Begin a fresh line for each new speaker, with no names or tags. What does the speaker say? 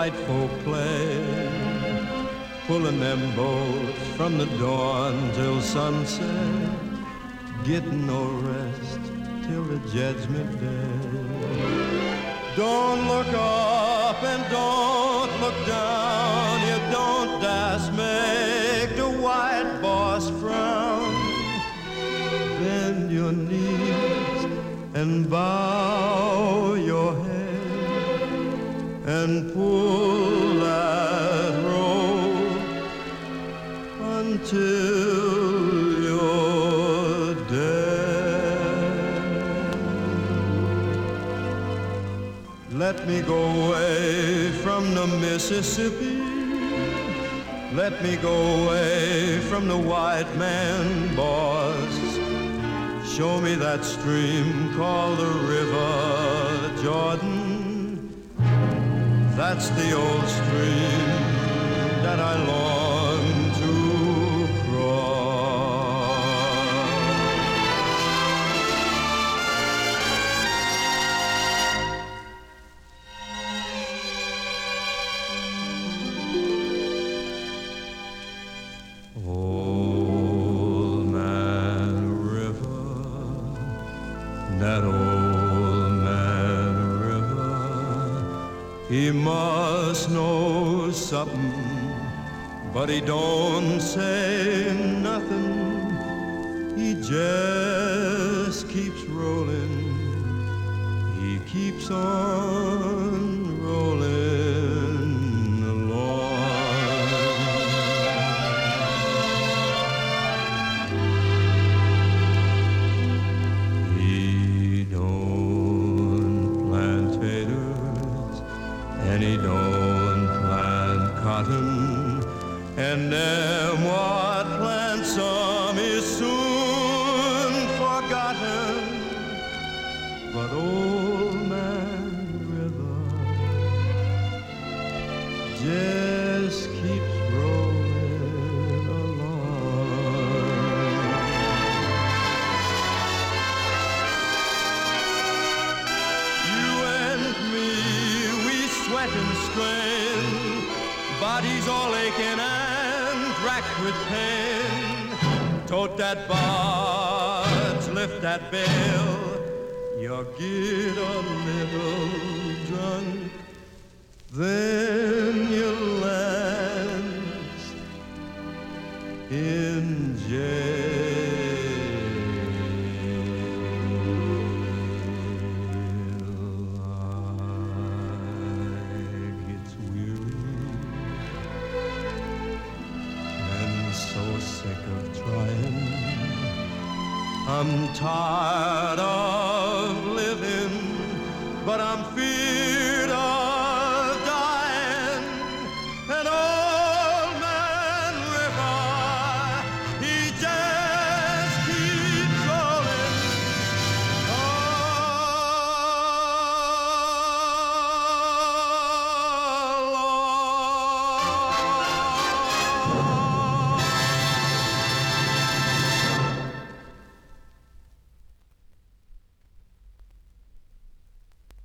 white folk play, pulling them boats from the dawn till sunset, getting no rest till the judgment day. Don't look up and don't look down, you don't dast make the white boss frown. Bend your knees and bow your head and pull that rope until you're dead. Let me go away from the Mississippi, let me go away from the white man boss. Show me that stream called the River Jordan. That's the old stream that I long to cross. Old Man River, that old man river, he must know something, but he don't say nothing. He just keeps rolling, he keeps on rolling along. And he don't plant cotton, and them what plant some is soon forgotten. But old man River just keeps rolling along. You and me, sweat and strain, bodies all aching and racked with pain. Tote that barge, lift that bale, you get a little drunk, then you land in jail. I'm tired of living, but I'm feared of